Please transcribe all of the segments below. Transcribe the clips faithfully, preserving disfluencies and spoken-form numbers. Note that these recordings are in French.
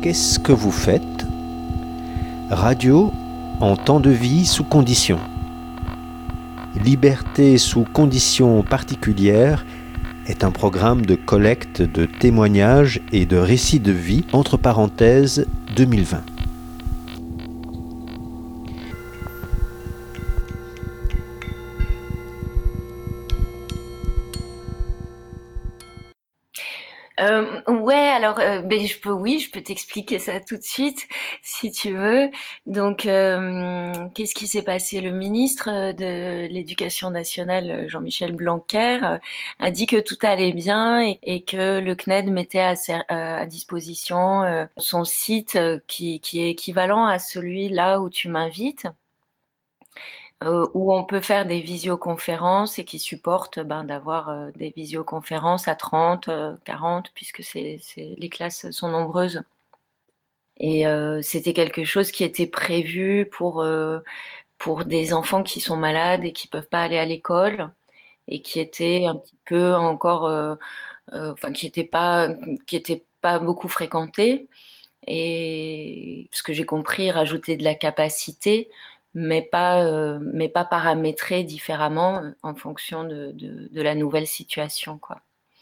Qu'est-ce que vous faites ? Radio en temps de vie sous conditions. Liberté sous conditions particulières est un programme de collecte de témoignages et de récits de vie, entre parenthèses deux mille vingt. Euh, ouais, alors, euh, ben, je peux, oui, je peux t'expliquer ça tout de suite, si tu veux. Donc, euh, qu'est-ce qui s'est passé? Le ministre euh, de l'Éducation nationale, euh, Jean-Michel Blanquer, euh, a dit que tout allait bien et, et que le C N E D mettait à, ser- euh, à disposition euh, son site euh, qui, qui est équivalent à celui là où tu m'invites. Euh, où on peut faire des visioconférences et qui supportent ben, d'avoir euh, des visioconférences à trente, euh, quarante, puisque c'est, c'est, les classes sont nombreuses. Et euh, c'était quelque chose qui était prévu pour, euh, pour des enfants qui sont malades et qui peuvent pas aller à l'école et qui étaient un petit peu encore, euh, euh, enfin qui étaient pas, qui étaient pas beaucoup fréquentés. Et ce que j'ai compris, rajouter de la capacité, mais pas, euh, mais pas paramétrer différemment euh, en fonction de, de, de la nouvelle situation, quoi.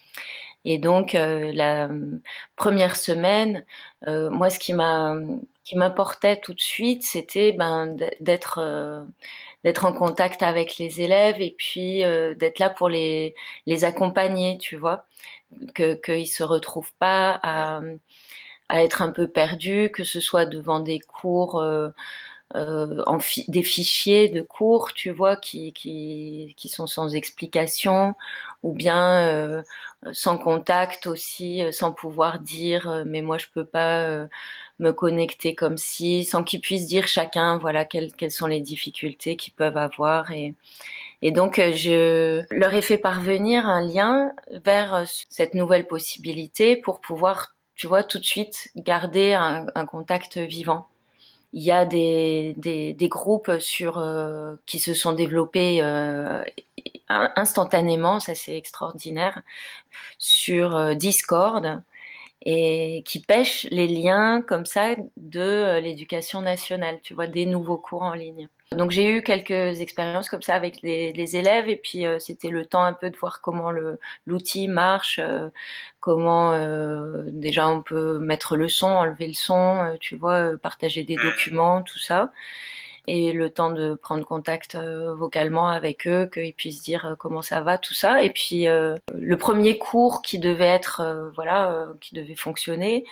Et donc, euh, la euh, première semaine, euh, moi, ce qui m'a, qui m'importait tout de suite, c'était ben, d- d'être, euh, d'être en contact avec les élèves et puis euh, d'être là pour les, les accompagner, tu vois, que, qu'ils se retrouvent pas à à être un peu perdu, que ce soit devant des cours, euh, euh, en fi- des fichiers de cours, tu vois, qui, qui, qui sont sans explication, ou bien euh, sans contact aussi, euh, sans pouvoir dire, euh, mais moi je peux pas euh, me connecter comme si, sans qu'ils puissent dire chacun, voilà, quelles, quelles sont les difficultés qu'ils peuvent avoir. Et, et donc, euh, je leur ai fait parvenir un lien vers euh, cette nouvelle possibilité pour pouvoir, tu vois, tout de suite garder un, un contact vivant. Il y a des, des, des groupes sur, euh, qui se sont développés euh, instantanément, ça c'est extraordinaire, sur euh, Discord et qui pêchent les liens comme ça de euh, l'éducation nationale, tu vois, des nouveaux cours en ligne. Donc j'ai eu quelques expériences comme ça avec les, les élèves et puis euh, c'était le temps un peu de voir comment le, l'outil marche, euh, comment euh, déjà on peut mettre le son, enlever le son, euh, tu vois, euh, partager des documents, tout ça et le temps de prendre contact euh, vocalement avec eux, qu'ils puissent dire euh, comment ça va, tout ça. Et puis euh, le premier cours qui devait être, euh, voilà, euh, qui devait fonctionner,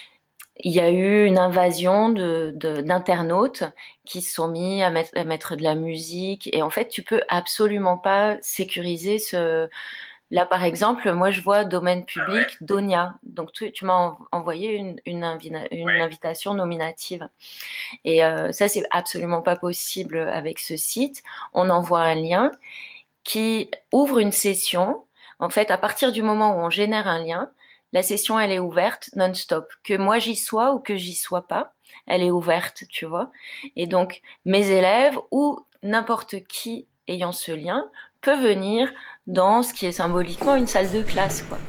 il y a eu une invasion de, de- d'internautes qui se sont mis à mettre, à mettre de la musique. Et en fait, tu peux absolument pas sécuriser ce, là, par exemple, moi, je vois domaine public Donia. Donc, tu, tu m'as en- envoyé une, une, invina- une invitation nominative. Et euh, ça, c'est absolument pas possible avec ce site. On envoie un lien qui ouvre une session. En fait, à partir du moment où on génère un lien, la session, elle est ouverte non-stop. Que moi, j'y sois ou que j'y sois pas, elle est ouverte, tu vois. Et donc, mes élèves ou n'importe qui ayant ce lien peut venir dans ce qui est symboliquement une salle de classe, quoi.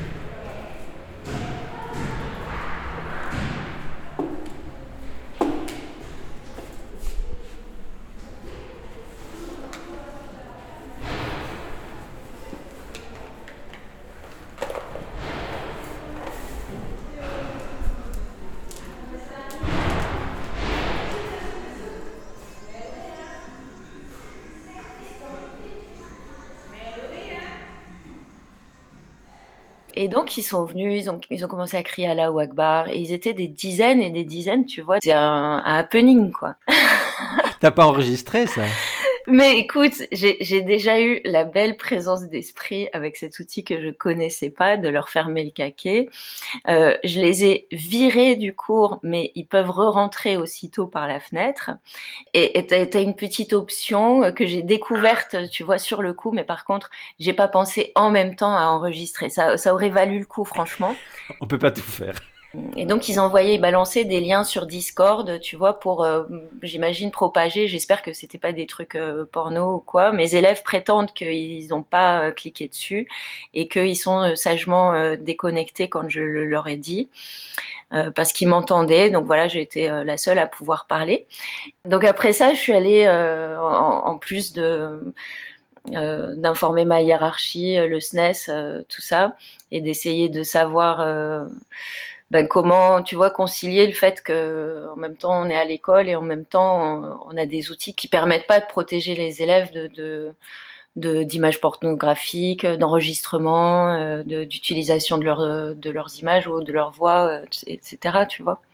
Et donc, ils sont venus, ils ont, ils ont commencé à crier Allahu Akbar, et ils étaient des dizaines et des dizaines, tu vois. C'est un, un happening, quoi. T'as pas enregistré ça ? Mais écoute, j'ai, j'ai déjà eu la belle présence d'esprit avec cet outil que je connaissais pas, de leur fermer le caquet. Euh, je les ai virés du cours, mais ils peuvent re-rentrer aussitôt par la fenêtre. Et et t'as, t'as une petite option que j'ai découverte, tu vois, sur le coup, mais par contre, j'ai pas pensé en même temps à enregistrer. Ça, ça aurait valu le coup, franchement. On peut pas tout faire. Et donc, ils envoyaient, ils balançaient des liens sur Discord, tu vois, pour, euh, j'imagine, propager. J'espère que c'était pas des trucs euh, porno ou quoi. Mes élèves prétendent qu'ils n'ont pas euh, cliqué dessus et qu'ils sont euh, sagement euh, déconnectés quand je le leur ai dit. euh, parce qu'ils m'entendaient. Donc voilà, j'ai été euh, la seule à pouvoir parler. Donc après ça, je suis allée, euh, en, en plus de euh, d'informer ma hiérarchie, le S N E S, euh, tout ça, et d'essayer de savoir euh, ben, comment, tu vois, concilier le fait que en même temps on est à l'école et en même temps on, on a des outils qui permettent pas de protéger les élèves de, de de, d'images pornographiques, d'enregistrement, euh, de, d'utilisation de, leur, de leurs images ou de leur voix, euh, et cetera. Tu vois.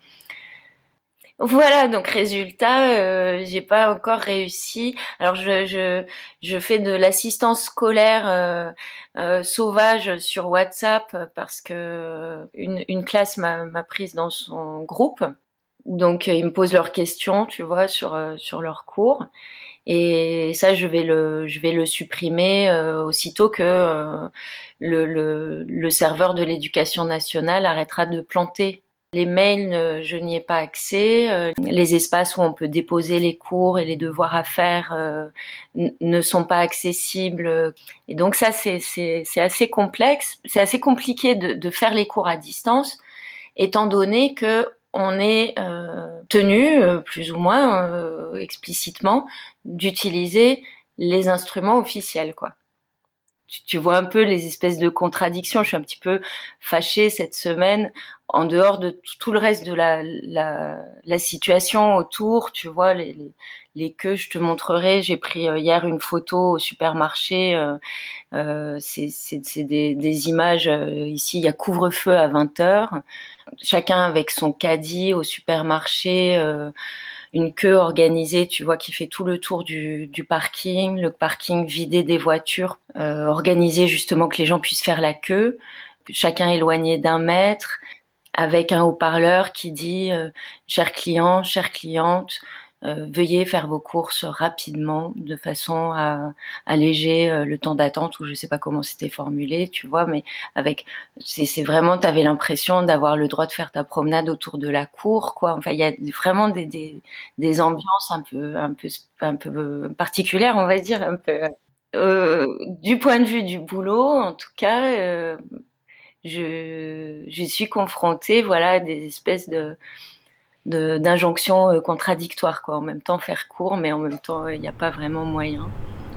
Voilà, donc résultat, euh, j'ai pas encore réussi. Alors je je je fais de l'assistance scolaire euh, euh, sauvage sur WhatsApp parce que une une classe m'a m'a prise dans son groupe. Donc ils me posent leurs questions, tu vois, sur euh, sur leurs cours. Et ça, je vais le, je vais le supprimer euh, aussitôt que euh, le, le, le serveur de l'éducation nationale arrêtera de planter. Les mails, euh, je n'y ai pas accès. Euh, les espaces où on peut déposer les cours et les devoirs à faire euh, n- ne sont pas accessibles. Et donc ça, c'est, c'est, c'est assez complexe. C'est assez compliqué de, de faire les cours à distance, étant donné que on est euh, tenu, euh, plus ou moins euh, explicitement, d'utiliser les instruments officiels, quoi. Tu, tu vois un peu les espèces de contradictions. Je suis un petit peu fâchée cette semaine, en dehors de t- tout le reste de la, la, la situation autour. Tu vois, les, les, les queues, je te montrerai. J'ai pris euh, hier une photo au supermarché. Euh, euh, c'est c'est, c'est des, des images. Euh, ici, il y a couvre-feu à vingt heures. Chacun avec son caddie au supermarché, euh, une queue organisée, tu vois, qui fait tout le tour du, du parking, le parking vidé des voitures, euh, organisé justement que les gens puissent faire la queue, chacun éloigné d'un mètre, avec un haut-parleur qui dit euh, chers clients, chères clientes, euh, veuillez faire vos courses rapidement de façon à alléger euh, le temps d'attente, ou je sais pas comment c'était formulé, tu vois, mais avec c'est c'est vraiment, t'avais l'impression d'avoir le droit de faire ta promenade autour de la cour, quoi. Enfin, il y a vraiment des des des ambiances un peu un peu un peu particulières, on va dire, un peu. Euh, du point de vue du boulot, en tout cas, euh, je, je suis confrontée, voilà, à des espèces de, de, d'injonctions euh, contradictoires, quoi. En même temps, faire court, mais en même temps, il n'y a pas vraiment moyen.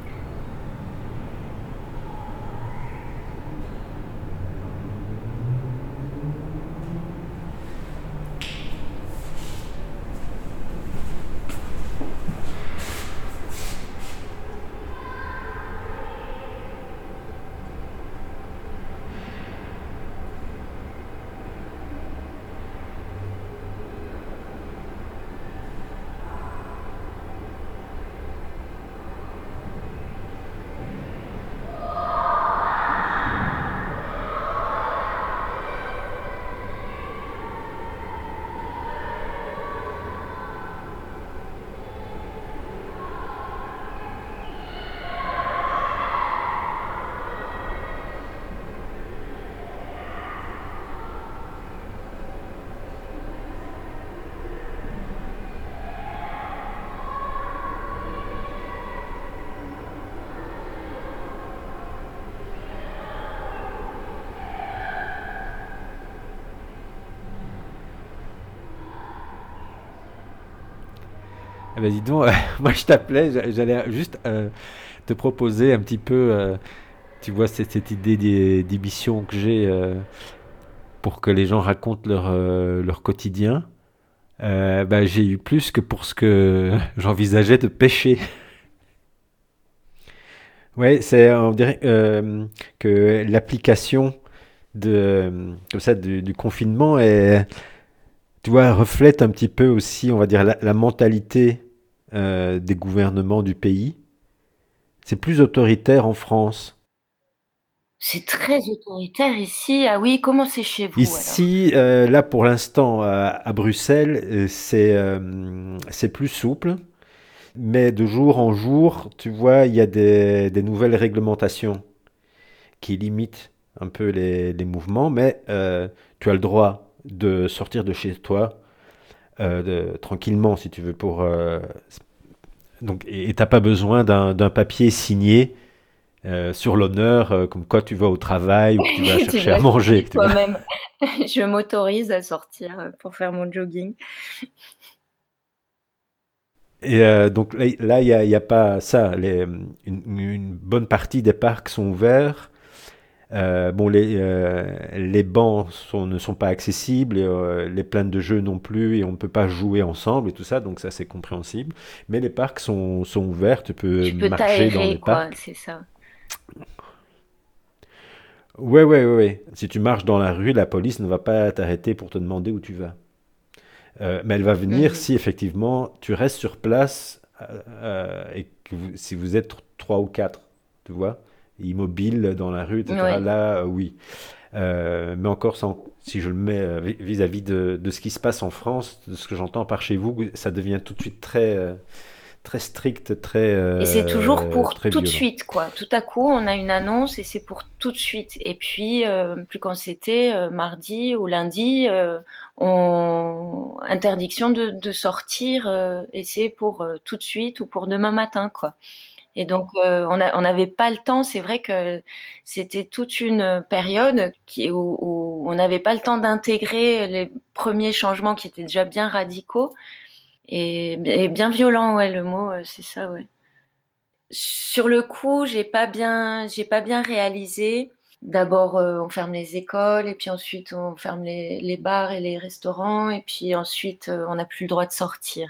Eh ben dis donc, euh, moi je t'appelais, j'a- j'allais juste euh, te proposer un petit peu, euh, tu vois, cette, cette idée d'é- d'émission que j'ai euh, pour que les gens racontent leur, euh, leur quotidien. Euh, bah, j'ai eu plus que pour ce que j'envisageais de pêcher. Ouais, c'est, on dirait euh, que l'application de, comme ça, du, du confinement est, tu vois, reflète un petit peu aussi, on va dire, la, la mentalité euh, des gouvernements du pays. C'est plus autoritaire en France. C'est très autoritaire ici. Ah oui, comment c'est chez vous alors? Ici, euh, là pour l'instant, à, à Bruxelles, euh, c'est euh, c'est plus souple, mais de jour en jour, tu vois, il y a des, des nouvelles réglementations qui limitent un peu les, les mouvements, mais euh, tu as le droit de sortir de chez toi euh, de- tranquillement si tu veux pour euh, donc et t'as pas besoin d'un d'un papier signé euh, sur l'honneur, euh, comme quoi tu vas au travail ou que tu vas Tu chercher à dois manger, tu vois. toi-même. Je m'autorise à sortir euh, pour faire mon jogging. Et euh, donc là, là, il n'y a, il y a pas ça. Les, une, une bonne partie des parcs sont ouverts. Euh, bon, les, euh, les bancs sont- ne sont pas accessibles, et, euh, les plaines de jeux non plus, et on ne peut pas jouer ensemble et tout ça, donc ça c'est compréhensible. Mais les parcs sont, sont ouverts, tu peux Tu peux marcher dans t'aérer, les quoi, parcs. c'est ça. Ouais, ouais, ouais, ouais. Si tu marches dans la rue, la police ne va pas t'arrêter pour te demander où tu vas. Euh, mais elle va venir Mhm. si effectivement tu restes sur place, euh, euh, et que vous- si vous êtes trois ou quatre, tu vois, immobile dans la rue, et cetera. Oui. Là, euh, oui. Euh, mais encore, sans, si je le mets euh, vis- vis-à-vis de, de ce qui se passe en France, de ce que j'entends par chez vous, ça devient tout de suite très, euh, très strict, très, Et c'est toujours euh, pour très tout de violent. suite, quoi. Tout à coup, on a une annonce et c'est pour tout de suite. Et puis, euh, plus quand c'était euh, mardi ou lundi, euh, on... interdiction de, de sortir euh, et c'est pour euh, tout de suite ou pour demain matin, quoi. Et donc, euh, on a- on n'avait pas le temps. C'est vrai que c'était toute une période qui, où, où on n'avait pas le temps d'intégrer les premiers changements qui étaient déjà bien radicaux et, et bien violents, ouais, le mot, euh, c'est ça, ouais. Sur le coup, j'ai pas bien, j'ai pas bien réalisé. D'abord, euh, on ferme les écoles, et puis ensuite, on ferme les, les bars et les restaurants, et puis ensuite, euh, on n'a plus le droit de sortir.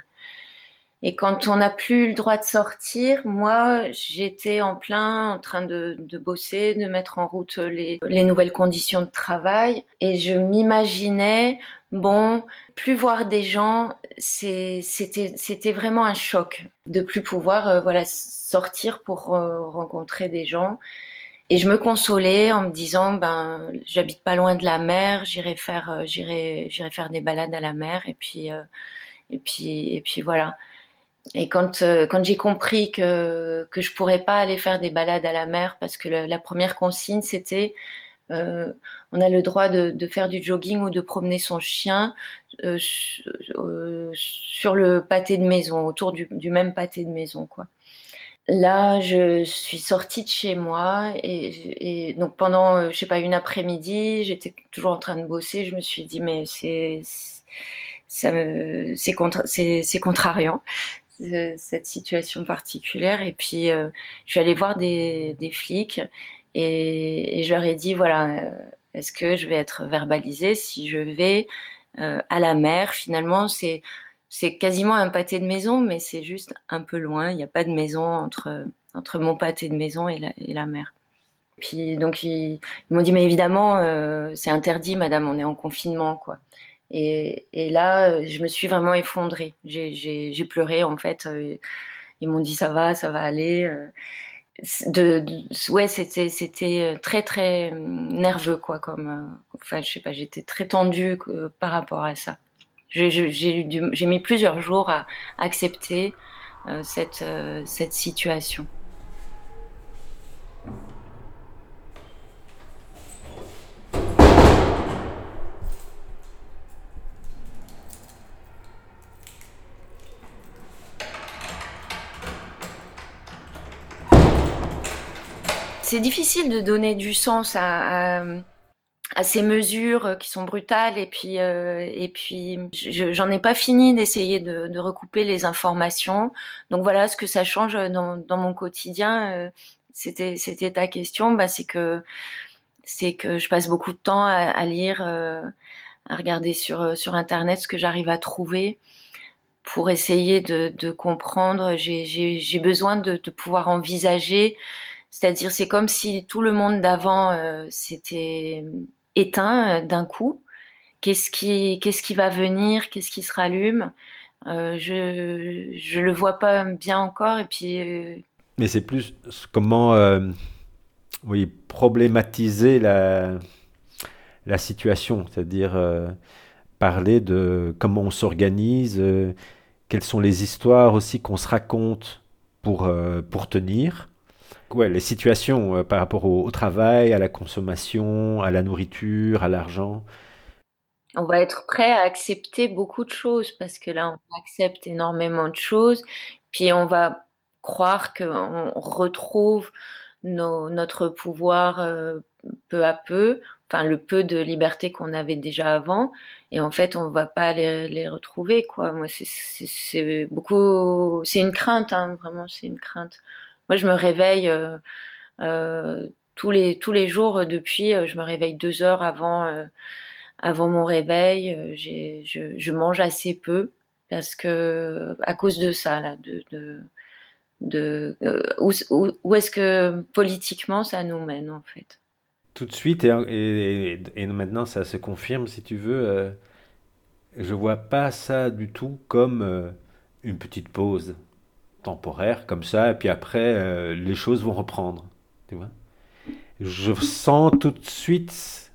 Et quand on n'a plus le droit de sortir, moi, j'étais en plein en train de, de bosser, de mettre en route les, les nouvelles conditions de travail. Et je m'imaginais, bon, plus voir des gens, c'est- c'était, c'était vraiment un choc de plus pouvoir, euh, voilà, sortir pour euh, rencontrer des gens. Et je me consolais en me disant, ben, j'habite pas loin de la mer, j'irai faire, euh, j'irai, j'irai faire des balades à la mer, et puis, euh, et puis, et puis voilà. Et quand, euh, quand j'ai compris que, que je pourrais pas aller faire des balades à la mer parce que la, la première consigne c'était euh, on a le droit de, de faire du jogging ou de promener son chien euh, su- euh, sur le pâté de maison, autour du, du même pâté de maison, quoi. Là, je suis sortie de chez moi et, et donc pendant, euh, je sais pas, une après-midi, j'étais toujours en train de bosser. Je me suis dit, mais c'est, ça me, c'est contra- c'est, c'est contrariant, ce- cette situation particulière. Et puis, euh, je suis allée voir des, des flics et, et je leur ai dit, voilà, euh, est-ce que je vais être verbalisée si je vais euh, à la mer? Finalement, c'est, c'est quasiment un pâté de maison, mais c'est juste un peu loin. Il n'y a pas de maison entre, entre mon pâté de maison et la, et la mer. Puis donc ils, ils m'ont dit mais évidemment euh, c'est interdit madame, on est en confinement quoi. Et, et là euh, je me suis vraiment effondrée. J'ai, j'ai, j'ai pleuré en fait. Euh, ils m'ont dit ça va, ça va aller. Euh, de, de- ouais c'était c'était très très euh, nerveux quoi comme. Euh, enfin je sais pas, j'étais très tendue euh, par rapport à ça. J'ai, j'ai, j'ai eu du- j'ai mis plusieurs jours à accepter euh, cette euh, cette situation. C'est difficile de donner du sens à, à, à ces mesures euh, qui sont brutales et puis euh, et puis je- j'en ai pas fini d'essayer de, de recouper les informations. Donc voilà ce que ça change dans, dans mon quotidien. euh, C'était c'était ta question, bah c'est que c'est que je passe beaucoup de temps à, à lire, euh, à regarder sur euh, sur internet ce que j'arrive à trouver pour essayer de, de comprendre. J'ai j'ai j'ai besoin de, de pouvoir envisager, c'est-à-dire, c'est comme si tout le monde d'avant euh, s'était éteint euh, d'un coup. Qu'est-ce qui, qu'est-ce qui va venir? Qu'est-ce qui se rallume? Euh, je, je le vois pas bien encore. Et puis, euh, Mais c'est plus comment, euh, oui, problématiser la, la situation, c'est-à-dire euh, parler de comment on s'organise, euh, quelles sont les histoires aussi qu'on se raconte pour, euh, pour tenir. Ouais, les situations euh, par rapport au, au travail, à la consommation, à la nourriture, à l'argent. on va être prêt à accepter beaucoup de choses parce que là, on accepte énormément de choses. Puis, on va croire qu'on retrouve nos notre pouvoir, heu, peu à peu, enfin le peu de liberté qu'on avait déjà avant et en fait on va pas les les retrouver quoi. Moi c'est c'est c'est beaucoup c'est une crainte, hein, vraiment c'est une crainte. Moi je me réveille, heu heu, tous les tous les jours depuis, heu, je me réveille deux heures avant, heu, avant mon réveil, heu, j'ai je je mange assez peu parce que à cause de ça là, de de de euh, où, où, où est-ce que politiquement ça nous mène en fait. Tout de suite, et, et, et maintenant ça se confirme si tu veux, euh, je vois pas ça du tout comme euh, une petite pause temporaire comme ça, et puis après euh, les choses vont reprendre. Tu vois? Je sens tout de suite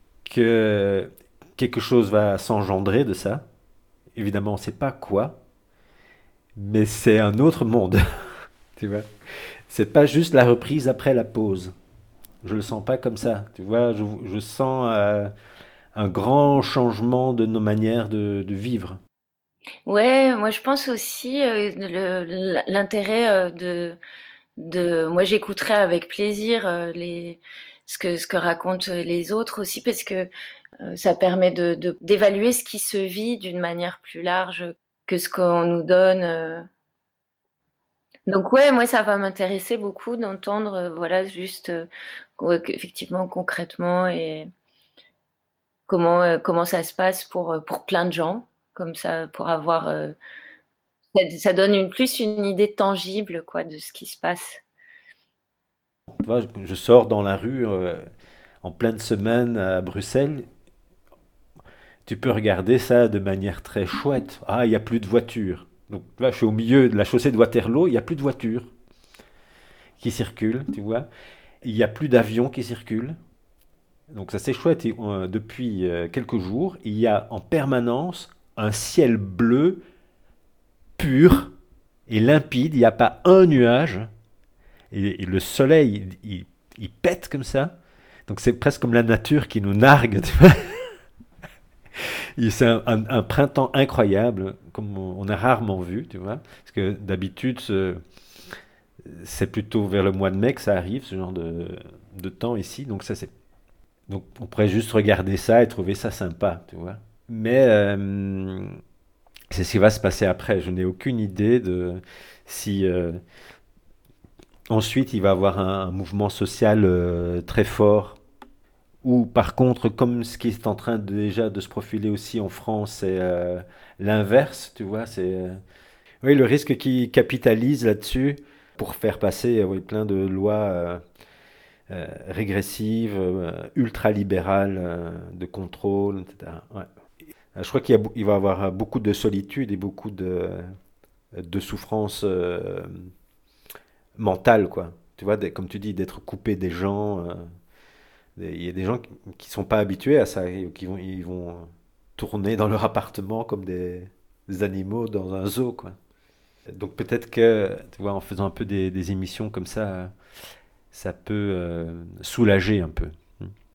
que quelque chose va s'engendrer de ça. Évidemment, on ne sait pas quoi, mais c'est un autre monde. Tu vois? C'est pas juste la reprise après la pause. Je le sens pas comme ça. Tu vois? Je, je sens euh, un grand changement de nos manières de, de vivre. Ouais, moi je pense aussi euh, le- l'intérêt euh, de, de moi j'écouterai avec plaisir euh, les ce que ce que racontent les autres aussi parce que euh, ça permet de de- d'évaluer ce qui se vit d'une manière plus large que ce qu'on nous donne. euh. Donc ouais, moi ça va m'intéresser beaucoup d'entendre euh, voilà juste euh, ouais, que- effectivement concrètement et comment, euh, comment ça se passe pour, euh, pour plein de gens, comme ça, pour avoir, euh, ça, ça donne une, plus une idée tangible, quoi, de ce qui se passe. Tu vois, je, je sors dans la rue euh, en pleine semaine à Bruxelles. Tu peux regarder ça de manière très chouette. Ah, il n'y a plus de voitures. Donc là, je suis au milieu de la chaussée de Waterloo, il n'y a plus de voitures qui circulent, tu vois. Il n'y a plus d'avions qui circulent. Donc ça c'est chouette. Et, euh, depuis euh, quelques jours, il y a en permanence un ciel bleu pur et limpide. Il n'y a pas un nuage. Et, et le soleil, il, il- il pète comme ça. Donc c'est presque comme la nature qui nous nargue. Tu vois. Et c'est un, un- un printemps incroyable, comme on, on a rarement vu, tu vois. Parce que d'habitude, ce- c'est plutôt vers le mois de mai que ça arrive, ce genre de, de temps ici. Donc ça, c'est, donc on pourrait juste regarder ça et trouver ça sympa, tu vois. Mais euh, c'est ce qui va se passer après. Je n'ai aucune idée de si euh, ensuite il va y avoir un, un mouvement social euh, très fort. Ou par contre, comme ce qui est en train de- déjà de se profiler aussi en France, c'est euh, l'inverse, tu vois. C'est euh, oui, le risque qui capitalise là-dessus pour faire passer euh, oui, plein de lois euh, euh, régressives, euh, ultra-libérales, euh, de contrôle, et cetera. Ouais. Euh, Je crois qu'il y a beau- il va y avoir euh, beaucoup de solitude et beaucoup de, de souffrance euh, mentale, quoi. Tu vois, des- comme tu dis, d'être coupé des gens. euh, des- Il y a des gens qui qui sont pas habitués à ça, et qui vont, ils vont tourner dans leur appartement comme des, des animaux dans un zoo, quoi. Donc peut-être que, tu vois, en faisant un peu des, des émissions comme ça, ça peut euh, soulager un peu.